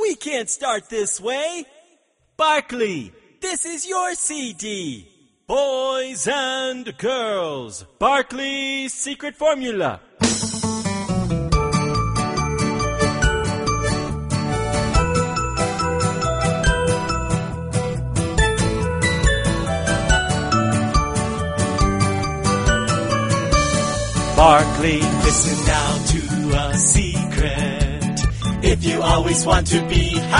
We can't start this way. Barkley, this is your CD. Boys and girls, Barkley's secret formula. Barkley, listen now to a secret. If you always want to be